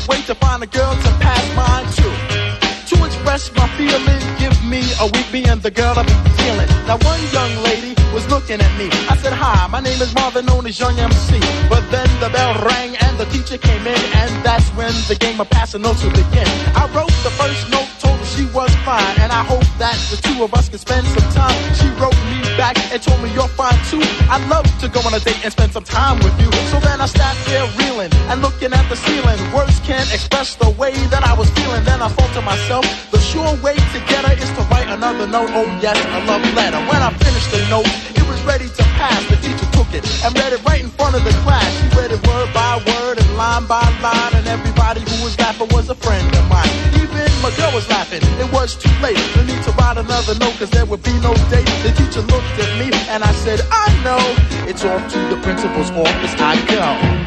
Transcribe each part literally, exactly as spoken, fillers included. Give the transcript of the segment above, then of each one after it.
can't wait to find a girl to pass mine to. To express my feeling, give me a week, me and the girl I've been feeling. Now one young lady was looking at me. I said, hi, my name is Marvin, known as Young M C. But then the bell rang and the teacher came in, and that's when the game of passing notes would begin. I wrote the first note, told her she was fine, and I hope that the two of us could spend some time. She wrote me back and told me you're fine too. I'd love to go on a date and spend some time with you. So then I sat there reeling and looking at the ceiling. Words can't express the way that I was feeling. Then I thought to myself, the sure way to get her is to write another note. Oh yes, a love letter. When I finished the note, it was ready to pass. The teacher took it and read it right in front of the class. She read it word by word and line by line, and everybody who was laughing was a friend of mine. Even my girl was laughing. It was too late. No need to write another note, cause there would be no date. The teacher looked at me and I said, I know. It's off to the principal's office I go.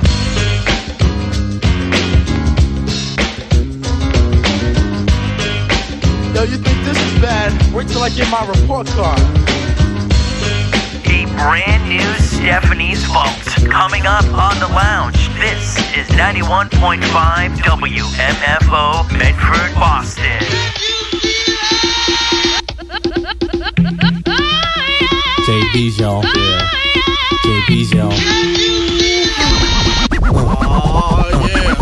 Yo, you think this is bad? Wait till I get my report card. A brand new Stephanie's Vault coming up on the lounge. This is ninety-one point five W M F O Medford, Boston. J B's, y'all. Yeah. J B's, y'all. Oh, yeah.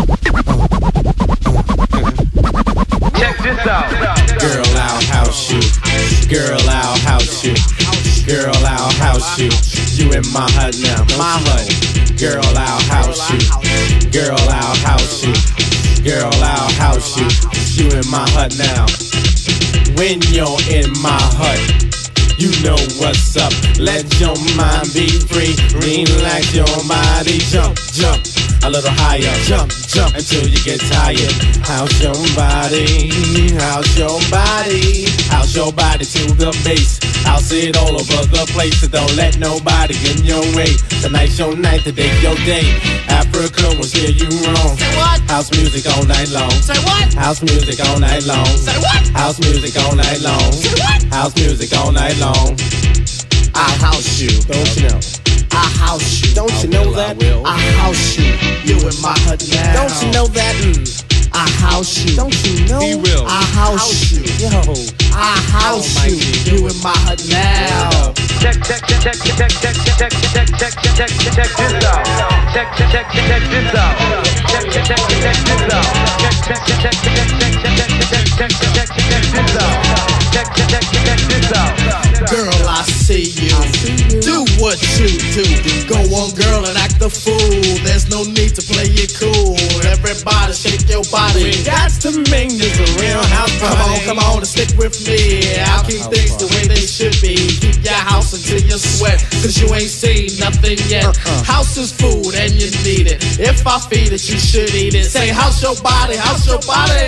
Check this out. Girl, I'll house you. Girl, I'll house you. Girl, I'll house you. You in my hut now, my hut. Girl, I'll house you. Girl, I'll house you. Girl, I'll house you. You in my hut now. When you're in my hut, you know what's up. Let your mind be free. Relax your body. Jump, jump a little higher. Jump, jump until you get tired. House your body. House your body. House your body to the base. House it all over the place. So don't let nobody get in your way. Tonight's your night, today's your day. Africa will steer you wrong. Say what? House music all night long. Say what? House music all night long. Say what? House music all night long. Say what? House music all night long. I house you. Don't you know? I house you. Don't you know that? I house you. You in my hut now. Don't you know that? Mm. I house you. Don't you know? He will. I house you. Yo. I house you. You in my hut now. Check, check, check, check, check, check, check, check, check, check, check, check this out. Check, check, check, check this out. Check, check, check, check this out. Check, check, check, check, check, check, check, check, check, check, check this out. Check, check, check, check this out. Girl, I see you. Do what you do. Go on, girl, and act the fool. There's no need to play it cool. Everybody shake your body. We got to make this a real house party. Come on, come on, and stick with me. I'll keep things the way they should be. Keep your house until you sweat, cause you ain't seen nothing yet. Uh-uh. House is food and you need it. If I feed it, you should eat it. Say house your body, house your body.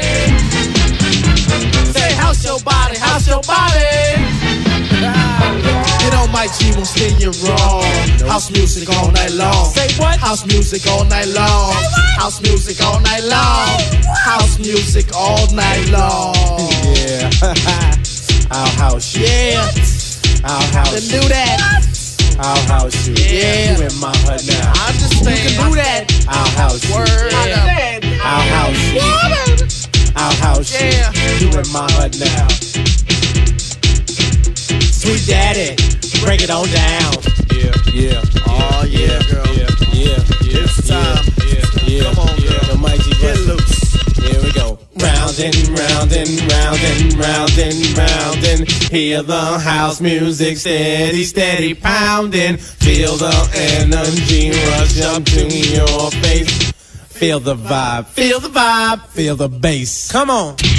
Say house your body, house your body. You know my G won't steer you wrong. House music all night long. Say what? House music all night long. House music all night long. House music all night long. Yeah. I'll house you. Yeah. I'll house Then you. do that. I'll house you. Yeah. You in my hut now. I understand. You can do that. I'll house you. Word. Yeah. I'll house you. I'll house Yeah. you. You in my hut now. Sweet daddy, break it on down. Yeah, yeah. Oh yeah, girl. Yeah, yeah, yeah. It's time. Yeah, yeah. Come on, girl. The mighty Get loose. Here we go. Round and round and round and round and round and hear the house music steady, steady pounding. Feel the energy rush up to your face. Feel the vibe, feel the vibe, feel the bass. Come on. Check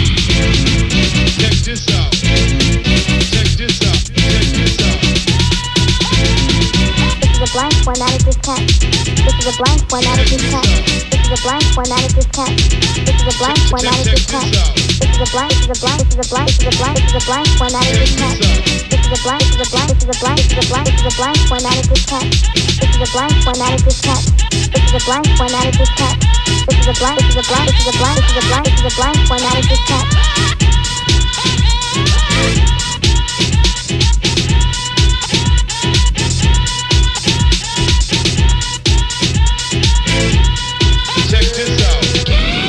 this out. Check this out. Check this out. This is a blank formatted diskette. This is a blank formatted diskette. This is a blank formatted diskette. This is a blank formatted diskette. This is a blank. This is a blank. This is a blank. This is a blank. This is a blank formatted diskette. This is a blank. This is a blank. This is a blank. This is a blank. This is a blank formatted diskette. This is a blank formatted diskette. This is a blank formatted diskette. This is a blank. This is a blank. This is a blank. This is a blank. This is a blank formatted diskette. Check this out.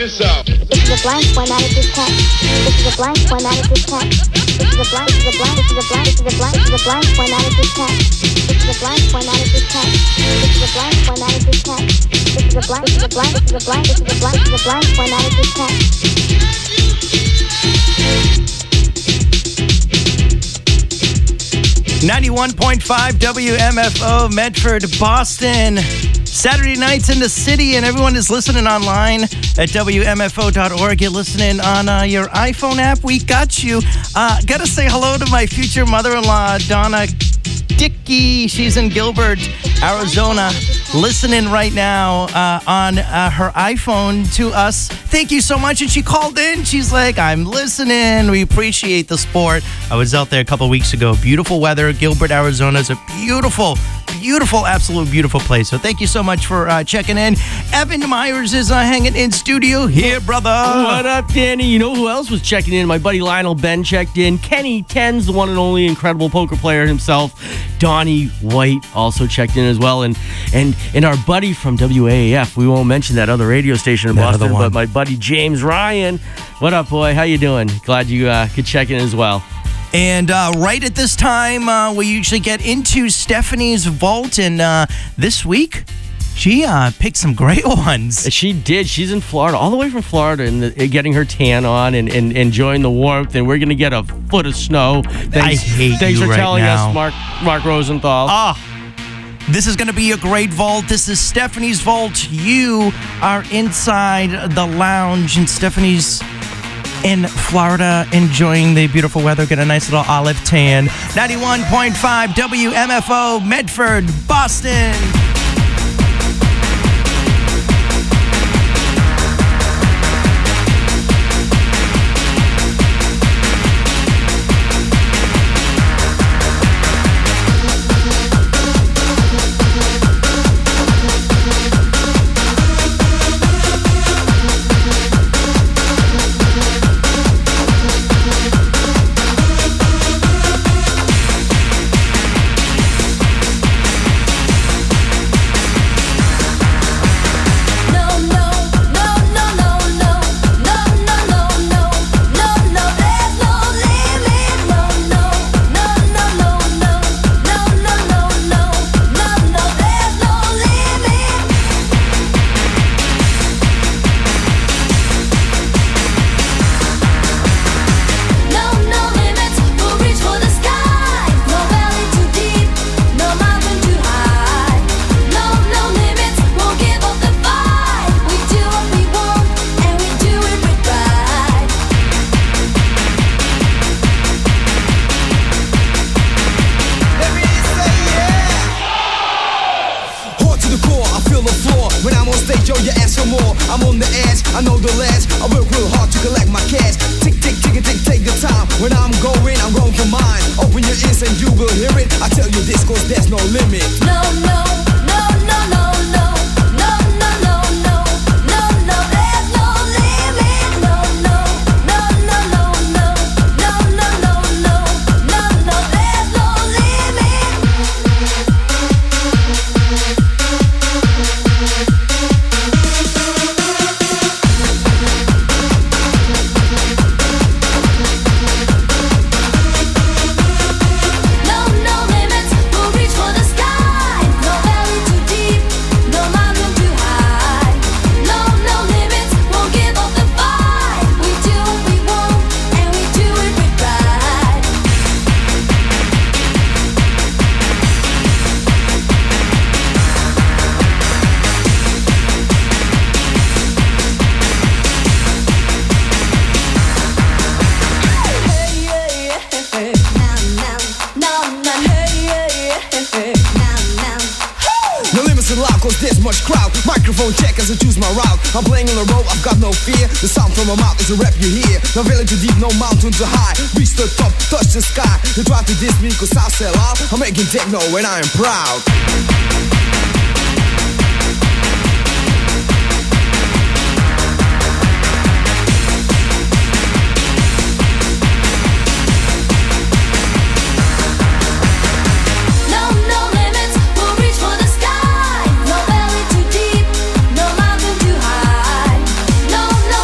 this out. This is a blank formatted diskette. This is a blank formatted diskette. This is a blank, this is a blank, this is a blank, this is a blank, this is a blank formatted diskette. This is a blank formatted diskette. This is a blank formatted diskette. This is a blank, this is a blank, this is a blank, this is a blank, this is a blank formatted diskette. ninety-one point five W M F O, Medford, Boston. Saturday nights in the city, and everyone is listening online at W M F O dot org. You're listening on uh, your iPhone app. We got you. Uh, gotta say hello to my future mother-in-law, Donna Dickey. She's in Gilbert, Arizona, listening right now uh, on uh, her iPhone to us. Thank you so much. And she called in. She's like, I'm listening. We appreciate the support. I was out there a couple weeks ago. Beautiful weather. Gilbert, Arizona is a beautiful, beautiful, absolute beautiful place. So thank you so much for uh, checking in. Evan Myers is uh, hanging in studio here, brother. What up, Danny? You know who else was checking in? My buddy Lionel Ben checked in. Kenny Tens, the one and only incredible poker player himself. Donnie White also checked in as well. And and and our buddy from W A A F, we won't mention that other radio station in That Boston, other one. but my buddy James Ryan. What up, boy? How you doing? Glad you uh, could check in as well. And uh, right at this time, uh, we usually get into Stephanie's vault. And uh, this week, she uh, picked some great ones. She did. She's in Florida, all the way from Florida, and, the, and getting her tan on and, and enjoying the warmth. And we're going to get a foot of snow. Thanks, I hate Thanks you for right telling now. us, Mark, Mark Rosenthal. Ah, this is going to be a great vault. This is Stephanie's vault. You are inside the lounge, and Stephanie's in Florida enjoying the beautiful weather. Get a nice little olive tan. ninety-one point five W M F O, Medford, Boston. I'm playing on the road, I've got no fear. The sound from my mouth is a rap you hear. No valley too deep, no mountain too high. Reach the top, touch the sky. They try to diss me cause I sell out. I'm making techno and I am proud. No, no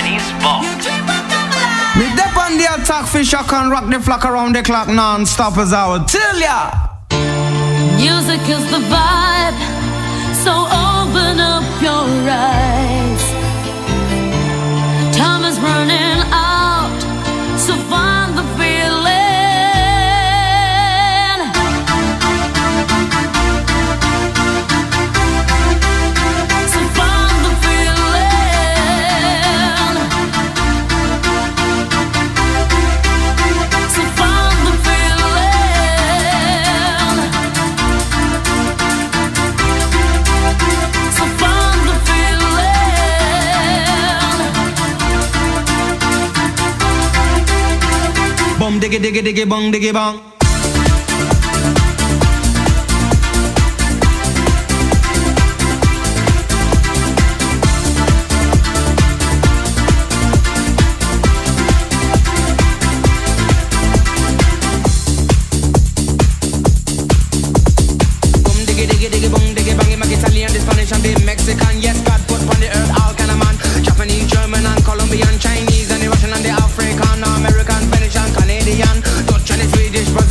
Japanese Vault. Me dep on the attack, fish I can rock the flock around the clock non-stop as I would tell ya. Music is the vibe, so open up your eyes. Time is running out, so find the feeling. So find the feeling. So find the feeling. So find the feeling. Bum diggy diggy diggy bong diggy bong. Bum diggy diggy diggy bong diggy bang. I'm Italian, the Spanish and the Mexican. Yes, God put on the earth all kind of man. Japanese, German and Colombian, Chinese and the Russian and the African, American, Venetian, Canadian, Dutch and the Swedish, Brazilian.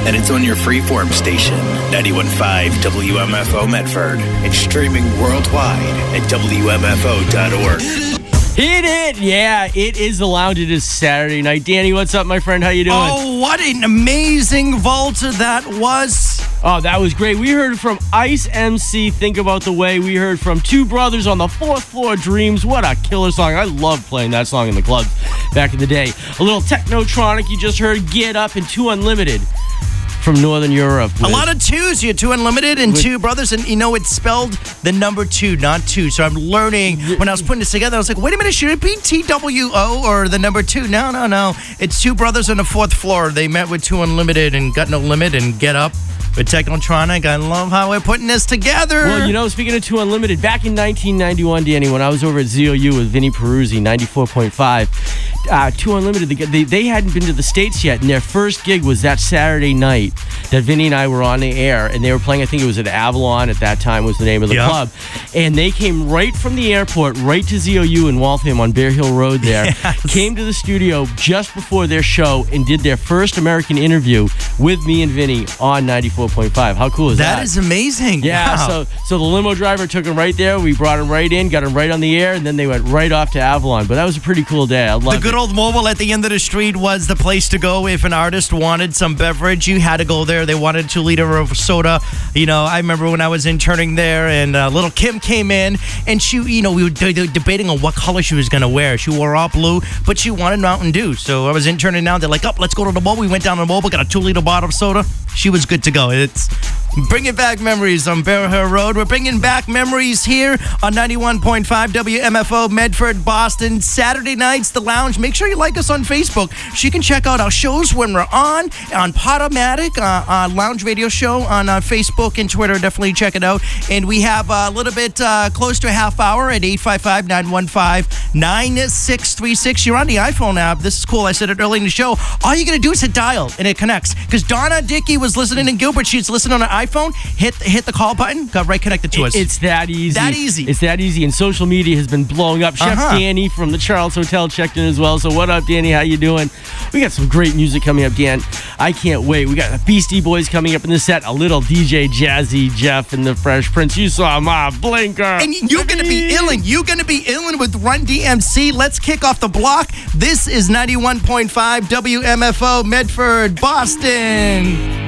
and it's on your freeform station, ninety-one point five W M F O Medford, and streaming worldwide at W M F O dot org. Hit it! Yeah, it is the lounge. It is Saturday night. Danny, what's up, my friend? How you doing? Oh, what an amazing vault that was. Oh, that was great. We heard from Ice M C, Think About the Way. We heard from Two Brothers on the Fourth Floor, Dreams. What a killer song. I loved playing that song in the clubs back in the day. A little Technotronic. You just heard Get Up and Two Unlimited from Northern Europe. A lot of twos. You had Two Unlimited and Two Brothers, and you know it's spelled the number two, not two. So I'm learning when I was putting this together. I was like, wait a minute, should it be T W O or the number two? No, no, no. It's Two Brothers on the Fourth Floor. They met with Two Unlimited and Got No Limit and Get Up with Technotronic. I love how we're putting this together. Well, you know, speaking of Two Unlimited, back in nineteen ninety-one, Danny, when I was over at Z O U with Vinny Peruzzi, ninety-four point five, uh, Two Unlimited, they, they hadn't been to the States yet, and their first gig was that Saturday night that Vinny and I were on the air, and they were playing, I think it was at Avalon at that time was the name of the Yeah. club, and they came right from the airport, right to Z O U in Waltham on Bear Hill Road there, Yes. came to the studio just before their show and did their first American interview with me and Vinny on ninety-four point five. How cool is that? That is amazing. Yeah, Wow. so so the limo driver took him right there. We brought him right in, got him right on the air, and then they went right off to Avalon. But that was a pretty cool day. I The loved good it. old mobile at the end of the street was the place to go if an artist wanted some beverage. You had to go there. They wanted a two liter of soda. You know, I remember when I was interning there, and uh, little Kim came in, and she, you know, we were de- de- debating on what color she was going to wear. She wore all blue, but she wanted Mountain Dew. So I was interning now. They're like, up, let's go to the mobile. We went down to the mobile, got a two liter bottle of soda. She was good to go. It's bringing back memories on Bear Hill Road. We're bringing back memories here on ninety-one point five W M F O Medford, Boston. Saturday nights, The Lounge. Make sure you like us on Facebook so you can check out our shows when we're on, on Podomatic, uh, uh, Lounge Radio Show on uh, Facebook and Twitter. Definitely check it out. And we have a little bit uh, close to a half hour at eight five five, nine one five, nine six three six. You're on the iPhone app. This is cool. I said it early in the show. All you got to do is hit dial and it connects. Because Donna Dickey was listening in Gilbert. She's listening on her iPhone. Hit hit the call button. Got right connected to us. It's that easy. That easy. It's that easy. And social media has been blowing up. Chef Uh-huh. Danny from the Charles Hotel checked in as well. So what up, Danny? How you doing? We got some great music coming up, Dan. I can't wait. We got the Beastie Boys coming up in the set. A little D J Jazzy Jeff and the Fresh Prince. You saw my blinker. And you're going to be illin'. You're going to be illin' with Run D M C. Let's kick off the block. This is ninety-one point five W M F O Medford, Boston.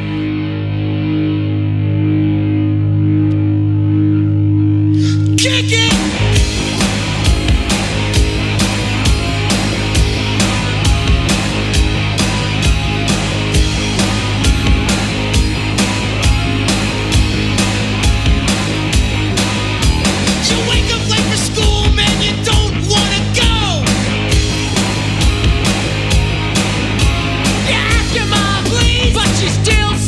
Kick it! You wake up late for school, man, you don't wanna go. You ask your mom, please, but she still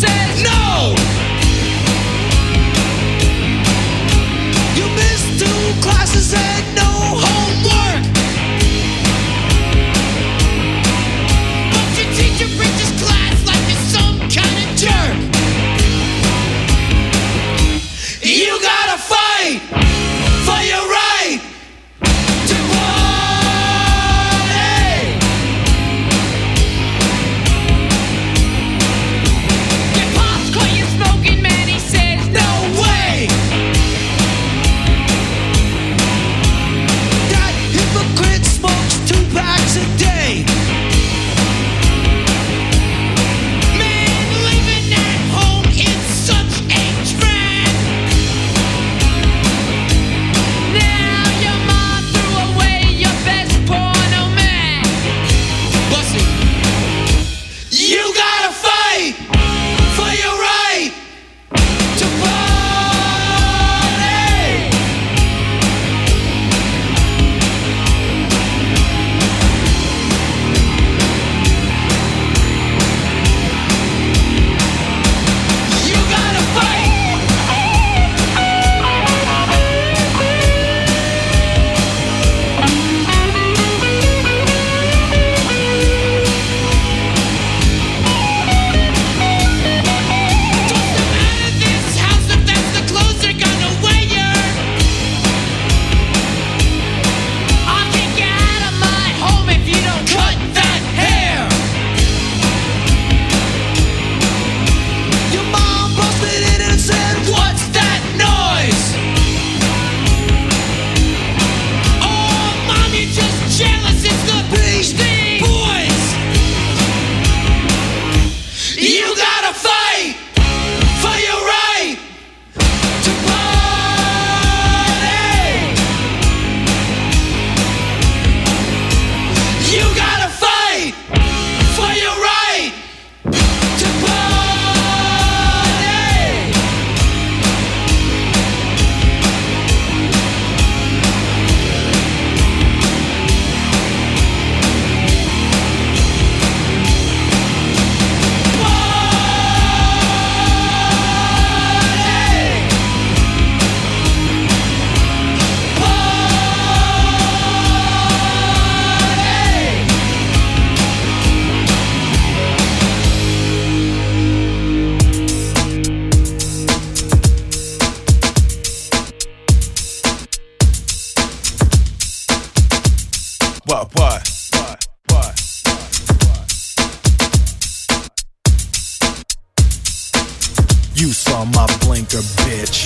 You saw my blinker, bitch.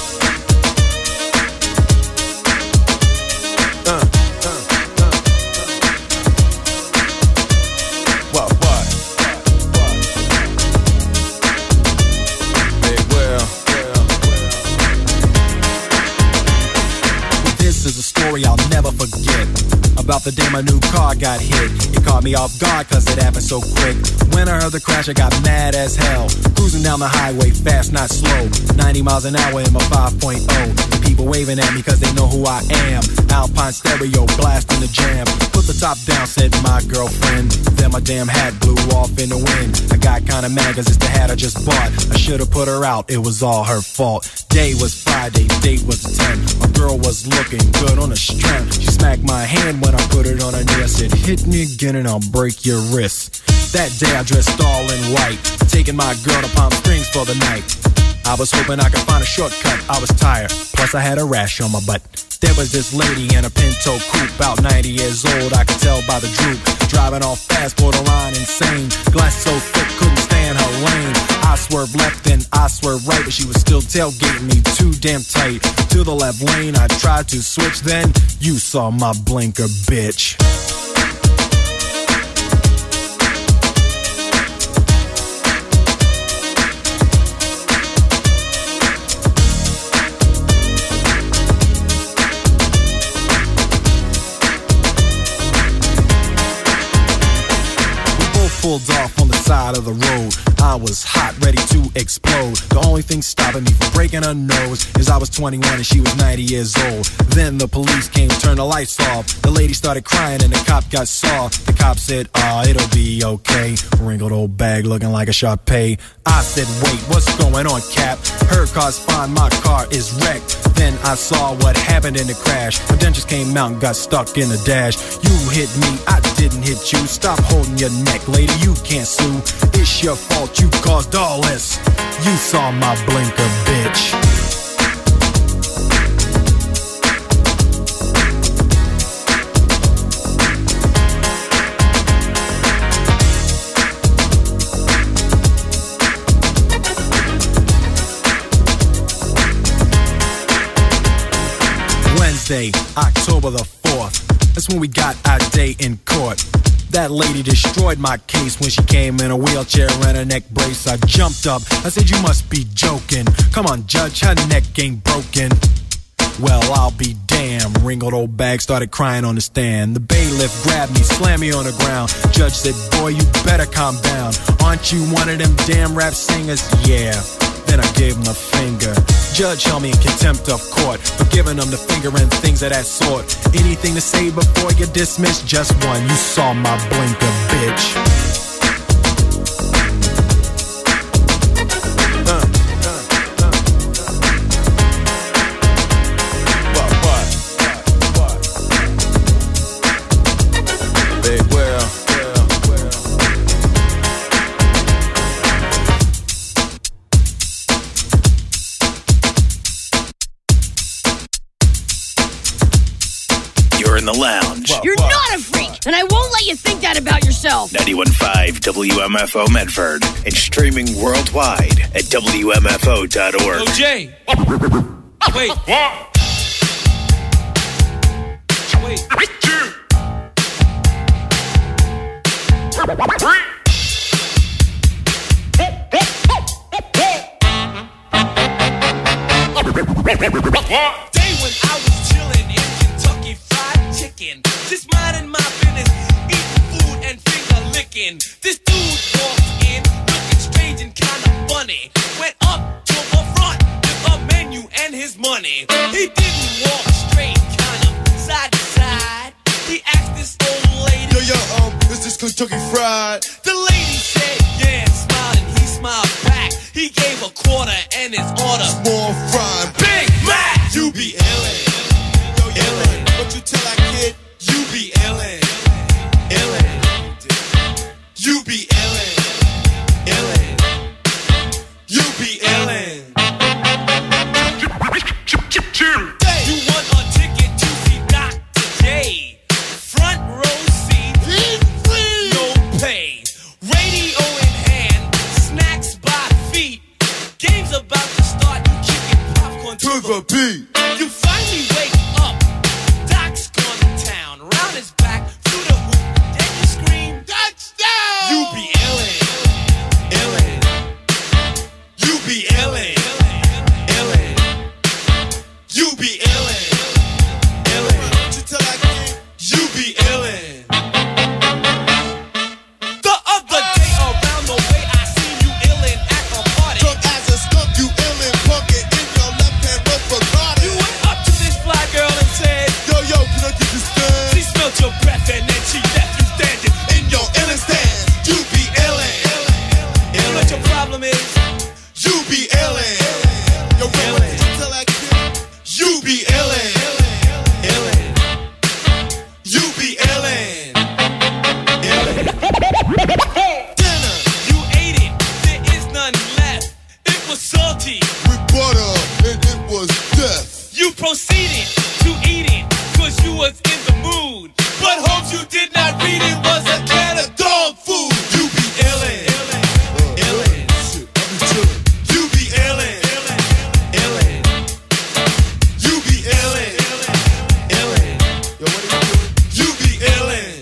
Uh, uh, uh, uh. What, what? What? Big Will. This is a story I'll never forget. About the day my new car got hit. It caught me off guard cause it happened so quick. When I heard the crash I got mad as hell. Cruising down the highway fast, not slow. ninety miles an hour in my five point oh. People waving at me cause they know who I am. Alpine stereo blasting the jam. Put the top down, said my girlfriend. Then my damn hat blew off in the wind. I got kinda mad cause it's the hat I just bought. I should've put her out, it was all her fault. Day was Friday, date was the tenth. My girl was looking good on the strength. She smacked my hand when I put it on her knee. I said, hit me again and I'll break your wrist. That day I dressed all in white, taking my girl to Palm Springs for the night. I was hoping I could find a shortcut, I was tired, plus I had a rash on my butt. There was this lady in a Pinto coupe, about ninety years old, I could tell by the droop. Driving all fast, borderline insane. Glass so thick, couldn't stand her lane. I swerved left and I swerved right, but she was still tailgating me too damn tight. To the left lane, I tried to switch, then you saw my blinker, bitch. Pulled off on the side of the road. I was hot, ready to explode. The only thing stopping me from breaking her nose is I was twenty-one and she was ninety years old. Then the police came, turned the lights off. The lady started crying and the cop got soft. The cop said, ah, it'll be okay. Wrinkled old bag looking like a Sharpay. I said, wait, what's going on, Cap? Her car's fine, my car is wrecked. Then I saw what happened in the crash. My dentures came out and got stuck in the dash. You hit me, I didn't hit you. Stop holding your neck, lady, you can't sue. It's your fault, you caused all this. You saw my blinker, bitch. Wednesday, October the fourth. That's when we got our day in court. That lady destroyed my case when she came in a wheelchair and a neck brace. I jumped up, I said, you must be joking. Come on, judge, her neck ain't broken. Well, I'll be damned. Wrinkled old bag started crying on the stand. The bailiff grabbed me, slammed me on the ground. Judge said, boy, you better calm down. Aren't you one of them damn rap singers? Yeah. Then I gave him the finger. Judge held me in contempt of court for giving him the finger and things of that sort. Anything to say before you dismiss? Just one. You saw my blinker, bitch. In the lounge. You're not a freak, and I won't let you think that about yourself. ninety-one point five W M F O Medford and streaming worldwide at W M F O dot org. Yo, Jay. Wait. Wait. Day when I was chilling in Kentucky Fried Chicken, just minding my business, eating food and finger licking. This dude walked in, looking strange and kinda funny. Went up to the front with a menu and his money. He didn't walk straight, kind of side to side. He asked this old lady, Yo, yo, um, is this Kentucky Fried? The lady said, yeah, and smiled, and he smiled back. He gave a quarter and his order, Small fry, Big Mac. You be illin', yo, yo, illin'. What you tell that kid? You be illin', illin'. You be illin', illin'. You be illin'. You want a ticket to see Doctor J? Front row seat, no pay. Radio in hand, snacks by feet. Games with a beat. You finally wake up. Doc's gone to town. Round his back through the hoop. Then you scream, touchdown! You be illin', illin'. You be illin', illin'. You be illin', illin'. Don't you tell that kid? You be illin'. The other day around the way I seen you illin' at the party. Drunk as a skunk, you illin', punkin' in your left hand, but forgot it. You went up to this fly girl and said, Yo, yo, can I get this stand? she smelled your breath and then she left you standing in your illin' stance. You be illin'. You know what your problem is? You be illin'. Yo, Ray, what did you tell that kid? You be illin'. Illin'. You be illin'. Illin'. Dinner. You ate it. There is none left. It was salty. With butter, and it was death. You proceeded to eat it cause you was in the mood. But hopes you did not read it was a can of dog food. You be illin'. Illin'. Shit, I be chillin'. You be illin'. Illin'. You be illin'. Illin'. Yo, what are you doing? You be illin'.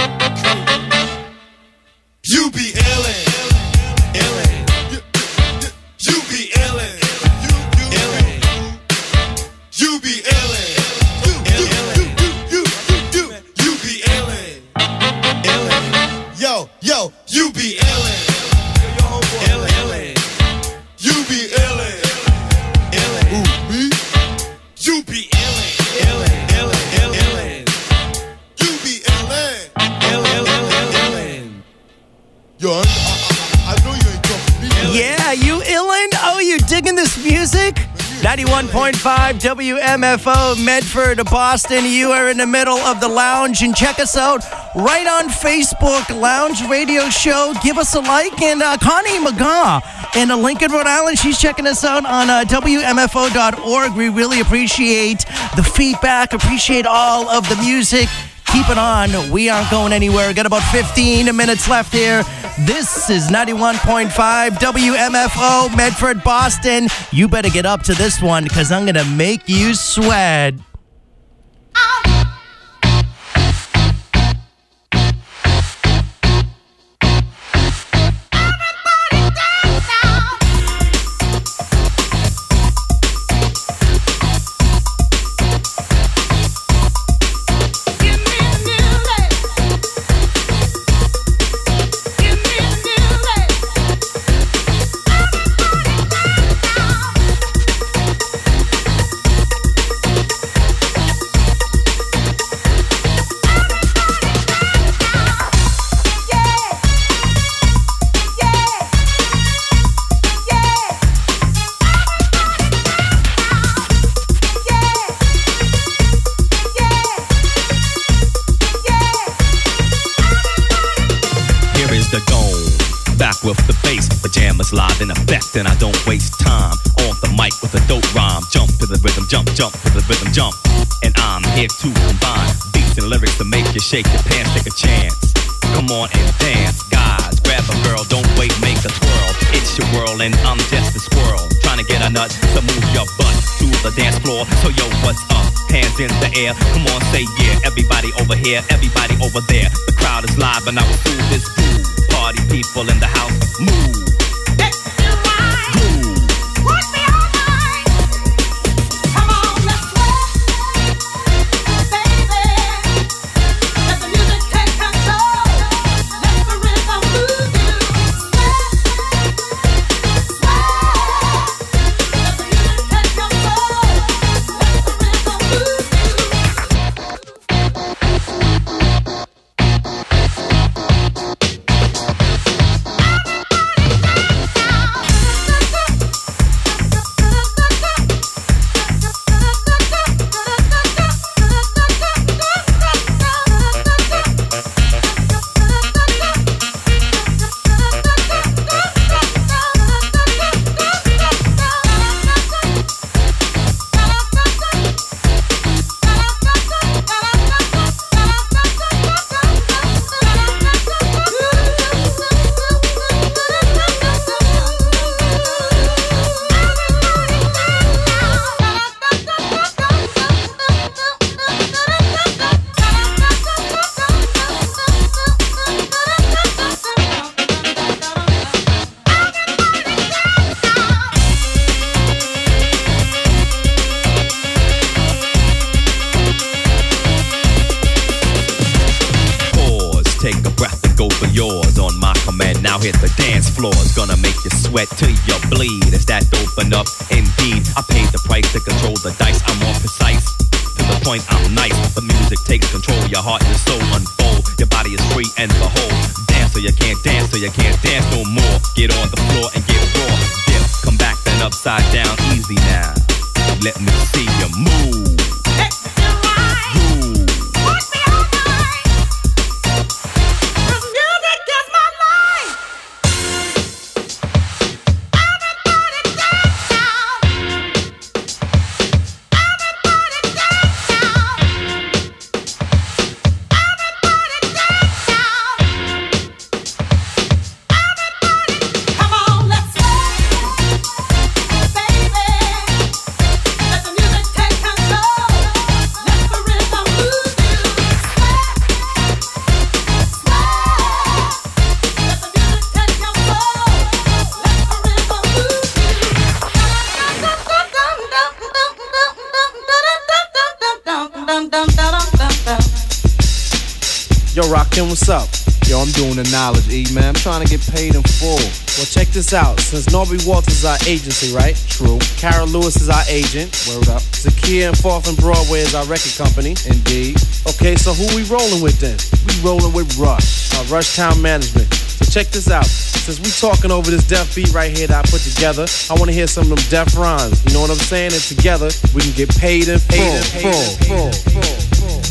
You be illin'. Illin'. You be illin'. Illin'. You be illin'. Illin'. You be illin'. Illin'. Yo, yo, You be illin'. Illin'. You be illin'. Illin'. who, me? You be illin'. Illin'. Illin'. Illin'. You be illin'. Illin'. Yo, I, I, I, I know you ain't talking to me. Yeah, you illin'? Oh, you digging this music? ninety-one point five W M F O, Medford, Boston. You are in the middle of the lounge, and check us out right on Facebook, Lounge Radio Show. Give us a like. And uh, Connie McGaw in Lincoln, Rhode Island, she's checking us out on uh, W M F O dot org. We really appreciate the feedback, appreciate all of the music. Keep it on. We aren't going anywhere. Got about fifteen minutes left here. This is ninety-one point five W M F O, Medford, Boston. You better get up to this one because I'm going to make you sweat. With the bass, pajamas live in effect, and I don't waste time on the mic with a dope rhyme. Jump to the rhythm, jump, jump to the rhythm, jump. And I'm here to combine beats and lyrics to make you shake your pants, take a chance. Come on and dance, guys. Grab a girl, don't wait, make a twirl. It's your world, and I'm just a squirrel trying to get a nut to move your butt to the dance floor. So yo, what's up? Hands in the air, come on, say yeah. Everybody over here, everybody over there. The crowd is live, and I will do this groove. Party people in the house, move. And now hit the dance floor. It's gonna make you sweat till you bleed. Is that open up? Indeed, I paid the price to control the dice. I'm more precise. To the point, I'm nice. The music takes control. Your heart and soul unfold. Your body is free and behold. Dance so you can't dance, so you can't dance no more. Get on the floor and get raw. Dip, come back then upside down. Easy now. Let me see you move. Yo, Rakim, what's up? Yo, I'm doing the knowledge, E, man. I'm trying to get paid in full. Well, check this out. Since Norby Walters is our agency, right? True. Cara Lewis is our agent. Word up. Zakia and Fourth and Broadway is our record company. Indeed. Okay, so who we rolling with then? We rolling with Rush, our Rush Town Management. So check this out. Since we talking over this deaf beat right here that I put together, I want to hear some of them deaf rhymes. You know what I'm saying? And together, we can get paid in full. Paid in full. Full. Full. Full.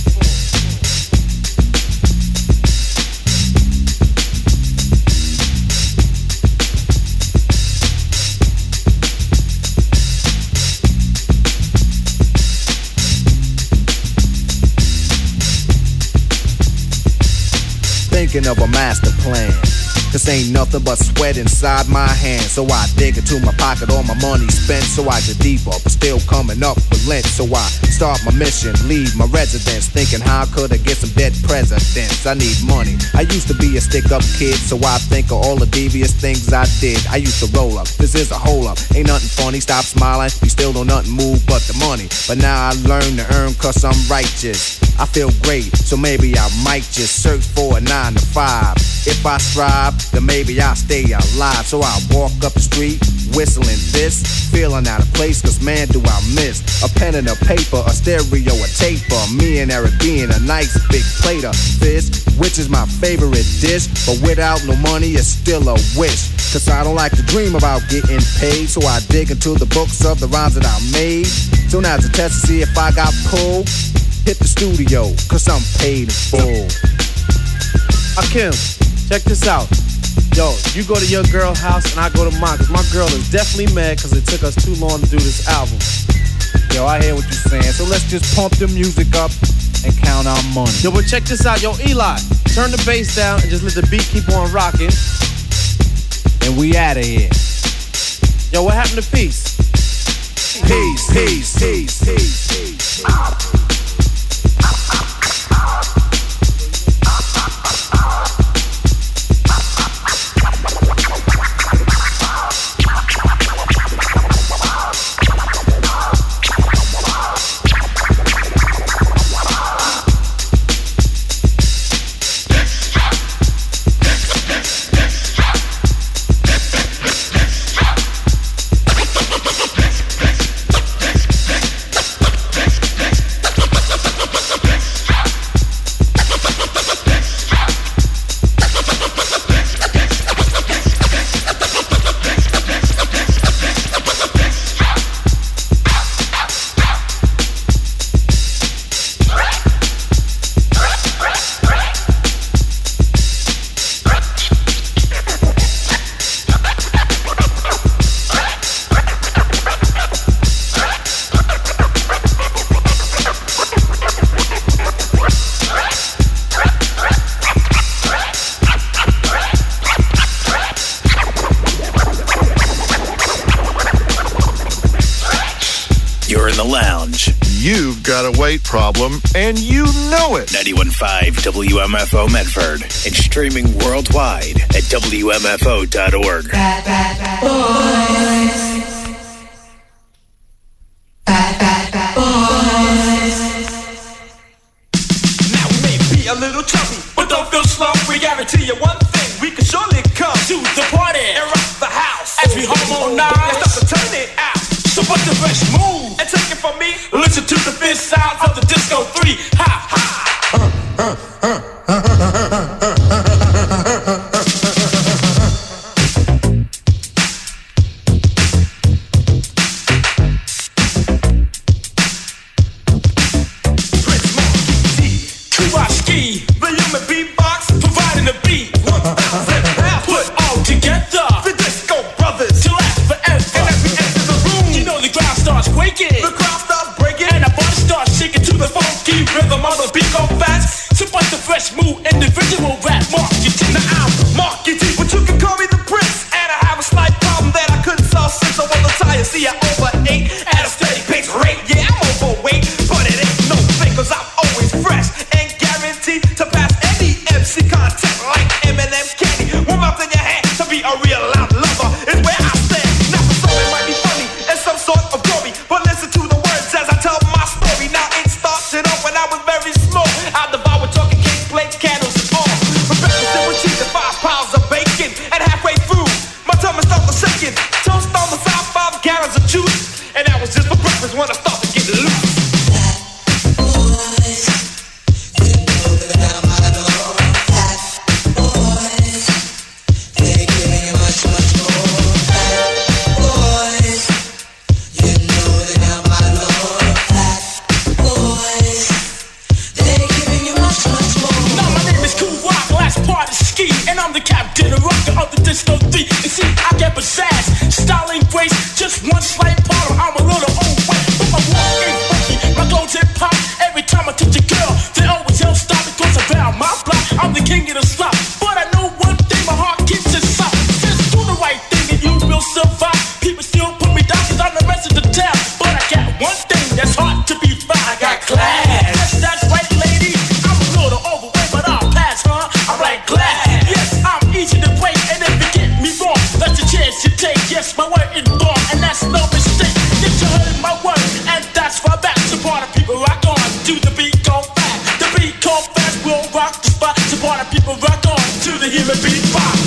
Thinking of a master plan, cause ain't nothing but sweat inside my hands. So I dig into my pocket, all my money spent. So I get deeper, but still coming up with lint. So I start my mission, leave my residence, thinking how could I get some dead presidents. I need money. I used to be a stick-up kid, so I think of all the devious things I did. I used to roll up, this is a hole up. Ain't nothing funny, stop smiling. You still don't nothing move but the money. But now I learn to earn cause I'm righteous. I feel great, so maybe I might just search for a nine to five. If I strive, then maybe I'll stay alive. So I walk up the street, whistling this, feeling out of place, cause man do I miss a pen and a paper, a stereo, a taper. Me and Eric being a nice big plate of fish, which is my favorite dish. But without no money, it's still a wish. Cause I don't like to dream about getting paid, so I dig into the books of the rhymes that I made. So now's a test to see if I got pulled. Hit the studio, cause I'm paid in full. Akim, check this out. Yo, you go to your girl's house and I go to mine, cause my girl is definitely mad cause it took us too long to do this album. Yo, I hear what you're saying, so let's just pump the music up and count our money. Yo, but check this out. Yo, Eli, turn the bass down and just let the beat keep on rocking. And we outta here. Yo, what happened to peace? Peace, peace, peace, peace, peace. You've got a weight problem, and you know it. ninety-one point five W M F O Medford and streaming worldwide at W M F O dot org. Bad, bad, bad boys. Bad, bad, bad boys. Now we may be a little chubby, but don't feel slow. We guarantee you one thing: we can surely come pizzazz, styling grace, just one slight problem. I'm a little overweight, but my walk ain't funky, my clothes hip hop. Every time I touch a girl, they always yell stop because around my block I'm the king of the slop. But I know one thing, my heart keeps it soft. Just do the right thing and you will survive. People still put me down cause I'm the rest of the town. But I got one thing that's hard to be found. I got class. Yes, that's right, lady. I'm a little overweight, but I'll pass, huh? I'm like glass. Yes, I'm easy to break, and if you get me wrong, that's a chance you take. Yes, my word is born, and that's no mistake. Yes, you heard my word, and that's why that's the part of people rock on to the beat go fast. The beat go fast will rock the spot. The part of people rock on to the human beat box.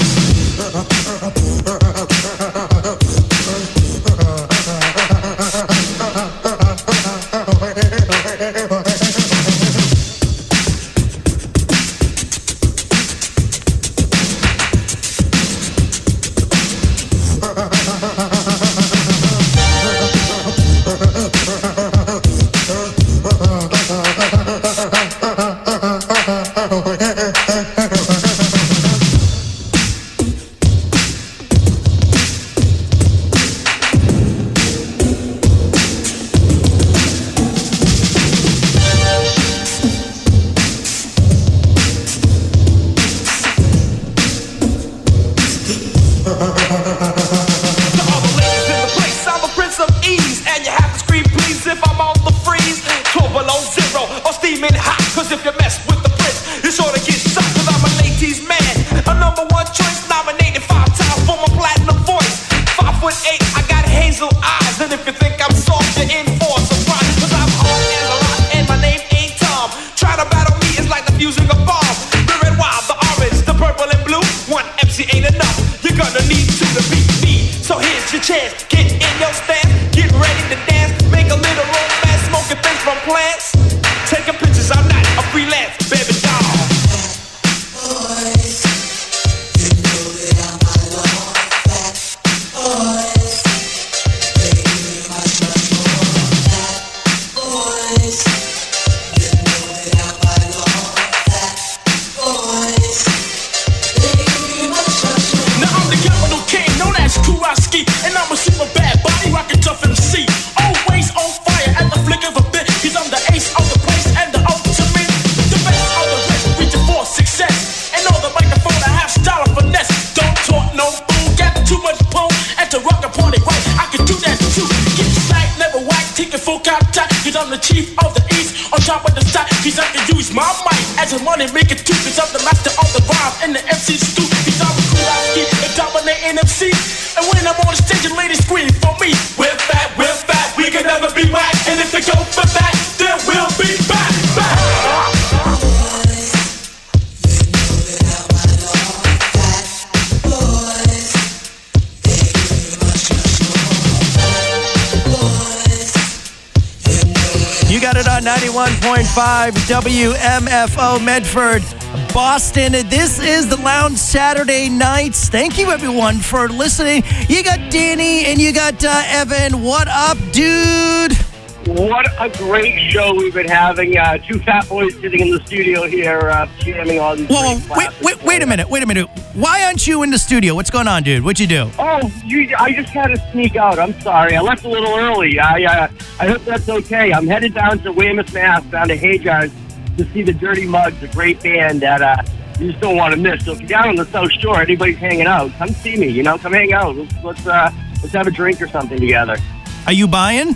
ninety-one point five W M F O Medford, Boston. This is the Lounge Saturday nights. Thank you, everyone, for listening. You got Danny and you got uh, Evan. What up, dude? What a great show we've been having. Uh, two fat boys sitting in the studio here, uh, jamming on these Whoa, whoa wait, wait, wait a minute, wait a minute. Why aren't you in the studio? What's going on, dude? What'd you do? Oh, you, I just had to sneak out. I'm sorry. I left a little early. I uh, I hope that's okay. I'm headed down to Weymouth, Mass, down to Haygarth to see the Dirty Mugs, a great band that uh, you just don't want to miss. So if you're down on the South Shore, anybody's hanging out, come see me. You know, come hang out. Let's let's, uh, let's have a drink or something together. Are you buying?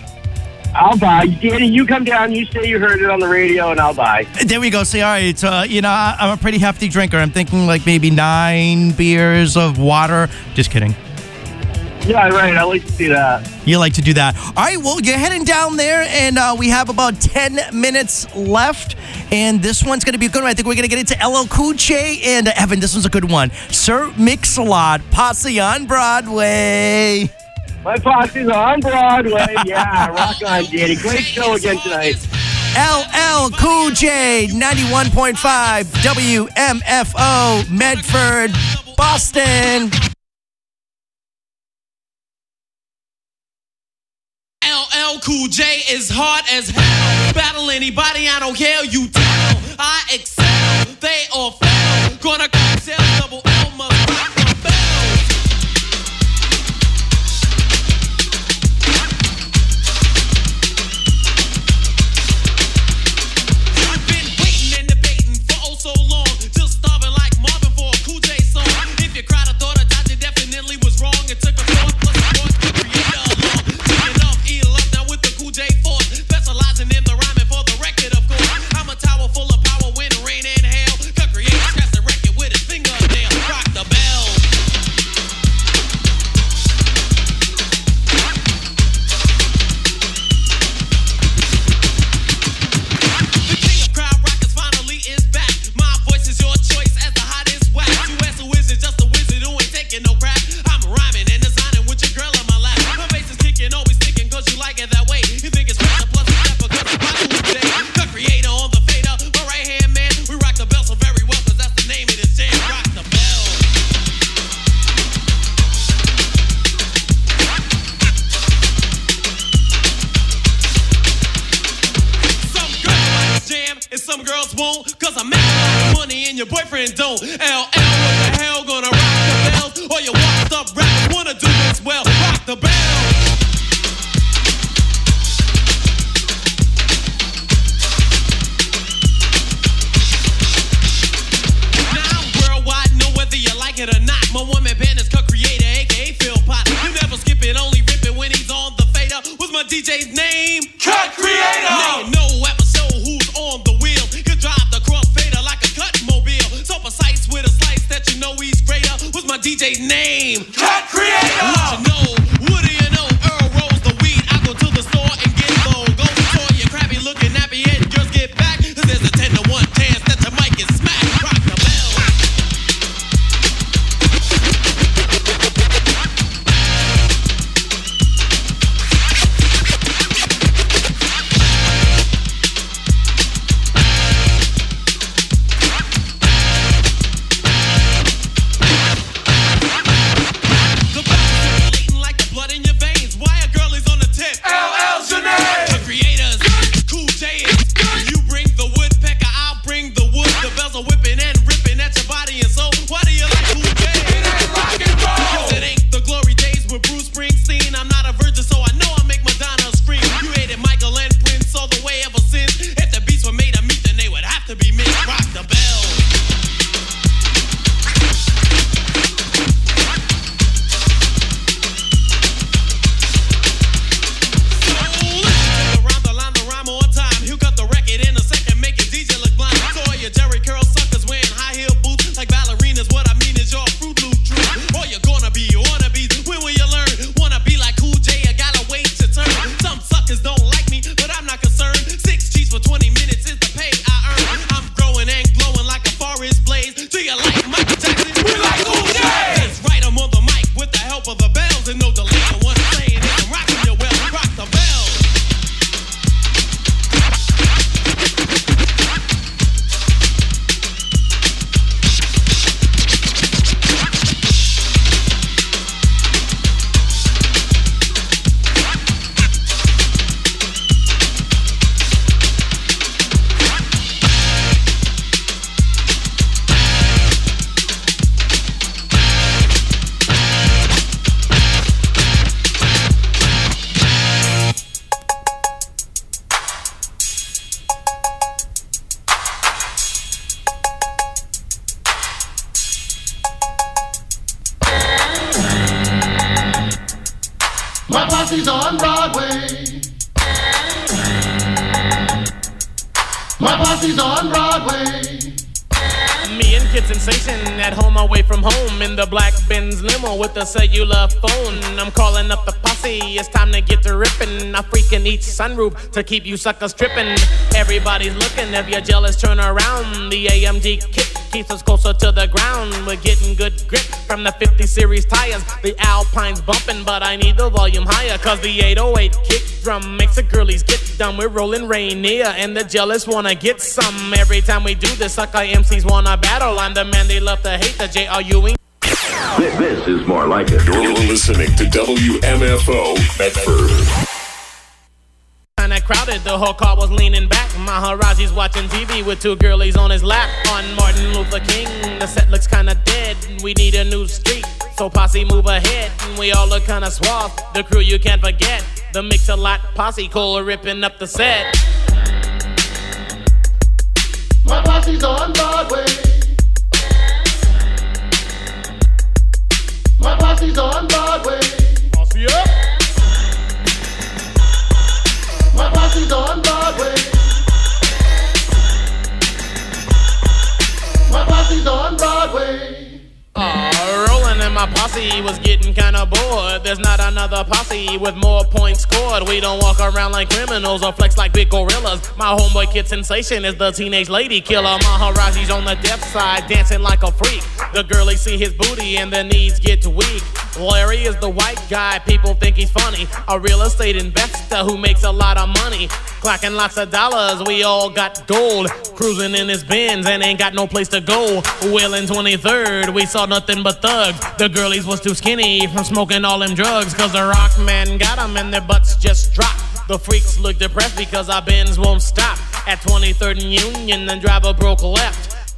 I'll buy. Danny, you come down, you say you heard it on the radio, and I'll buy. There we go. See, all right. So, uh, you know, I, I'm a pretty hefty drinker. I'm thinking like maybe nine beers of water. Just kidding. Yeah, right. I like to see that. You like to do that. All right, well, you're heading down there, and uh, we have about ten minutes left. And this one's going to be a good one. I think we're going to get into L L Cool J and uh, Evan. This one's a good one. Sir Mix-a-Lot, Posse on Broadway. My posse's on Broadway. Yeah, rock on, Danny. Great show again tonight. L L Cool J, ninety-one point five W M F O, Medford, Boston. L L Cool J is hard as hell. Battle anybody, I don't care. You tell, I excel. They all fail. Gonna cocktail double L must rock my bells. your boyfriend don't. L L, what the hell? Gonna rock the bells? Or you washed up rappers wanna do this well? Rock the bell. It or not, my woman band is co-creator, aka Phil Pot. You never skip it, only rip it when he's on the fader. What's my D J's name? Cut Creator. Now you know episode who's on the wheel. He'll drive the crossfader like a cut mobile. So precise with a slice that you know he's greater. What's my D J's name? Cut Creator. What you know? What do you know? Earl rolls the weed. I go to the store and get low. Go before you crabby looking nappy head girls get back. Cause there's a ten to one chance that your mic is smacked. Rock the bell. My posse's on Broadway. My posse's on Broadway. Me and Kid Sensation at home away from home in the black Benz limo with the cellular phone. I'm calling up the posse, it's time to get to ripping. I freaking each sunroof to keep you suckers tripping. Everybody's looking, if you're jealous turn around. The A M G kick keeps us closer to the ground. We're getting good grip from the fifty series tires. The Alpine's bumping, but I need the volume higher. Cause the eight oh eight kick drum makes the girlies get dumb. We're rolling Rainier and the jealous wanna get some. Every time we do this, sucker M Cs wanna battle. I'm the man they love to hate, the J R U E. This, this is more like it. You're listening to W M F O Medford. Kinda crowded, the whole car was leaning back. Maharaji's watching T V with two girlies on his lap. On Martin Luther King, the set looks kinda dead. We need a new street, so posse move ahead. We all look kinda suave, the crew you can't forget. The Mix-a-Lot posse, Cole ripping up the set. My posse's on Broadway. My posse's on Broadway. Posse up. My posse's on Broadway. My posse's on Broadway. Uh, rolling and my posse was getting kinda bored. There's not another posse with more points scored. We don't walk around like criminals or flex like big gorillas. My homeboy Kid Sensation is the teenage lady killer. Maharaji's on the deaf side, dancing like a freak. The girlies see his booty and their knees get weak. Larry is the white guy, people think he's funny. A real estate investor who makes a lot of money. Clocking lots of dollars, we all got gold. Cruising in his Benz and ain't got no place to go. Well, in twenty-third, we saw nothing but thugs. The girlies was too skinny from smoking all them drugs. Cause the rock man got them and their butts just dropped. The freaks look depressed because our Benz won't stop. At twenty-third and Union, the driver broke left.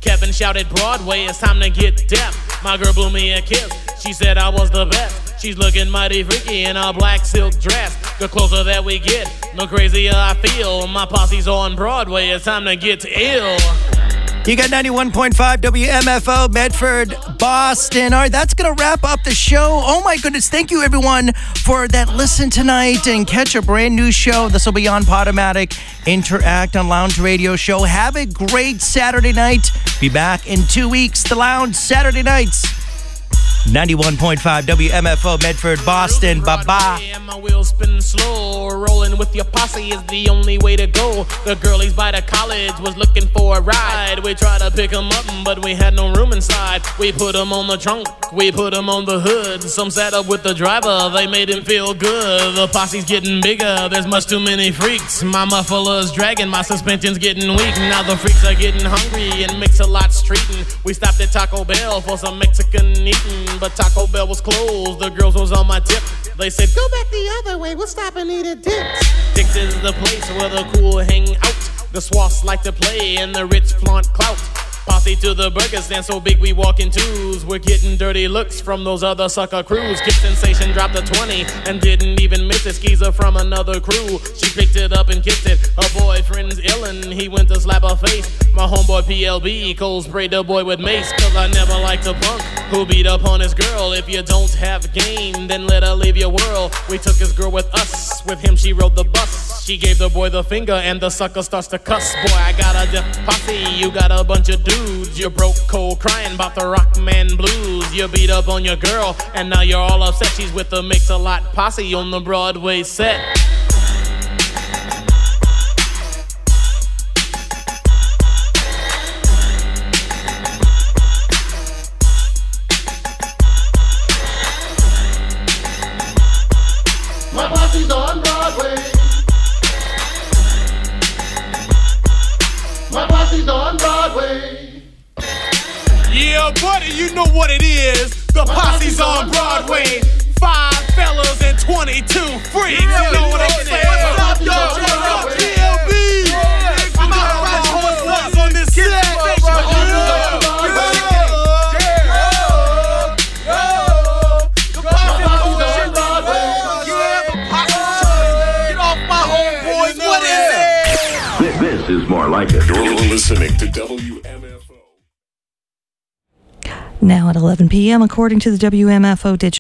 Kevin shouted Broadway, it's time to get deaf. My girl blew me a kiss, she said I was the best. She's looking mighty freaky in a black silk dress. The closer that we get, the crazier I feel. My posse's on Broadway, it's time to get ill. You got ninety-one point five W M F O, Medford, Boston. All right, that's going to wrap up the show. Oh, my goodness. Thank you, everyone, for that listen tonight. And catch a brand new show. This will be on Podomatic, Interact on Lounge Radio Show. Have a great Saturday night. Be back in two weeks. The Lounge, Saturday nights. ninety-one point five W M F O, Medford, Boston. Bye-bye. And my wheels spinning slow. Rolling with your posse is the only way to go. The girlies by the college was looking for a ride. We tried to pick them up, but we had no room inside. We put them on the trunk, we put them on the hood. Some sat up with the driver, they made him feel good. The posse's getting bigger, there's much too many freaks. My muffler's dragging, my suspension's getting weak. Now the freaks are getting hungry and Mix-a-Lot's treating. We stopped at Taco Bell for some Mexican eating, but Taco Bell was closed, the girls was on my tip. They said, go back the other way, we'll stop and eat at Dick's. Dick's is the place where the cool hang out. The swaths like to play and the rich flaunt clout. Posse to the burger stand so big we walk in twos. We're getting dirty looks from those other sucker crews. Kid Sensation dropped a twenty and didn't even miss it. Skeezer from another crew, she picked it up and kissed it. Her boyfriend's illin', he went to slap her face. My homeboy P L B cold sprayed the boy with mace. Cause I never liked a punk who beat up on his girl. If you don't have game, then let her leave your world. We took his girl with us, with him she rode the bus. She gave the boy the finger and the sucker starts to cuss. Boy, I got a deaf posse, you got a bunch of dudes. You broke cold crying about the Rockman blues. You beat up on your girl and now you're all upset. She's with the Mix-a-Lot posse on the Broadway set. My posse's on Broadway. My posse's on Broadway. Yeah, buddy, you know what it is. The posse's on Broadway. Five fellas and twenty-two freaks. You know what I'm saying? What's up, y'all? What's up, P L B? I'm out riding horses on this set. This is more like it. You're listening to W M F O. Now at eleven p.m., according to the W M F O Digital